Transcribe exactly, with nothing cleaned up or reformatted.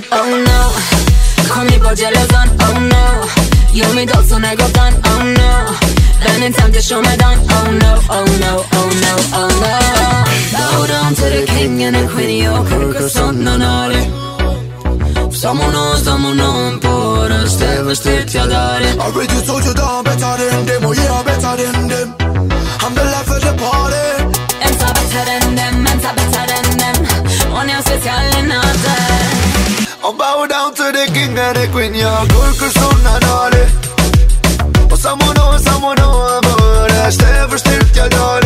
oh no. Kom hit på gelozan, oh no. Gör mig dolt så när gatan, oh no. Vännen tänkte show mig dan, oh no, oh no, oh no, oh no. Bow down to the king and the queen, yo, kurka sådana nare. Someone, someone på röster vestit jag där. I already told you that I'm better than them, oh yeah, I'm better than them. I'm the life of the party. En sa better than them, en sa better than them. Och jag special i natten. I'll bow down to the king and the queen, jag kurkar såna nare. Och someone, someone på röster vestit jag där.